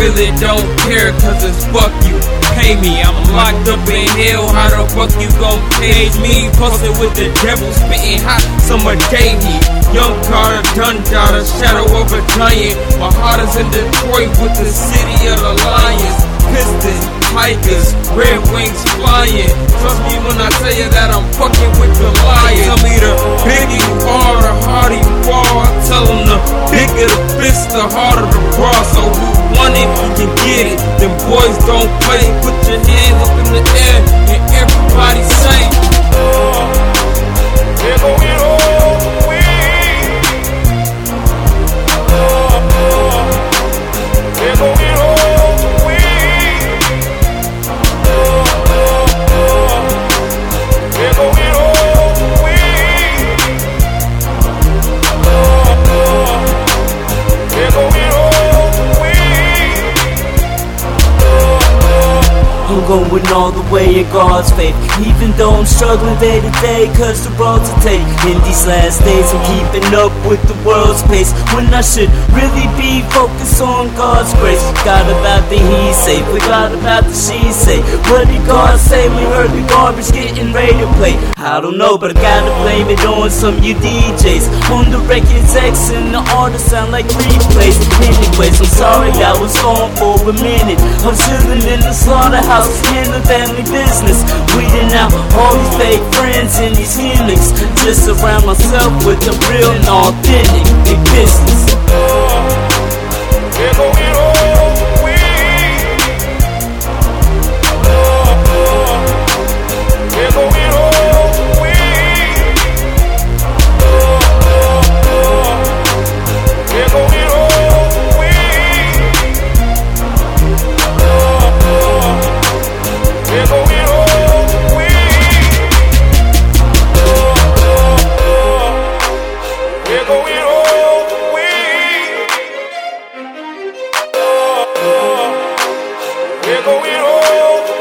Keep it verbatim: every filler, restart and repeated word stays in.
really don't care, cause it's fuck you, pay me. I'm locked up in hell, how the fuck you gon' cage me? Posted with the devil, spitting hot summer day heat. Young Carter done got a shadow of a giant. My heart is in Detroit with the city of the lions. Pistons, tigers, red wings flying. Trust me when I tell you that I'm fucking with the lions. Tell me the bigger you are, the harder you fall. I tell them the bigger the fist, the harder the bra. So who won it, you can get it. Them boys don't play. Put your hands up in the air and everybody say, oh, they're going all the way. Oh, oh, they're going all the way. Oh, oh, oh, they're going all the way. Oh, oh, they're going all the way. I'm going all the way in God's faith, even though I'm struggling day to day, cause the road's to take. In these last days I'm keeping up with the world's pace, when I should really be focused on God's grace. Forgot about the he say, forgot about the she say. What did God say when we heard the garbage getting ready to play? I don't know, but I gotta blame it on some of you D Js. On the records X and the artists sound like replays. Anyways, I'm sorry I was gone for a minute. I'm chilling in the slaughterhouse, handling family business, weeding out all these fake friends and these gimmicks. Just surround myself with the real and authentic big business. Oh, they're going all the way. Oh, oh, they're going all the way. Oh, oh, oh, they're going all the way. Oh, oh, they're going all the way. Oh, oh, oh, they're going all the way. Oh, oh, they're going all the way.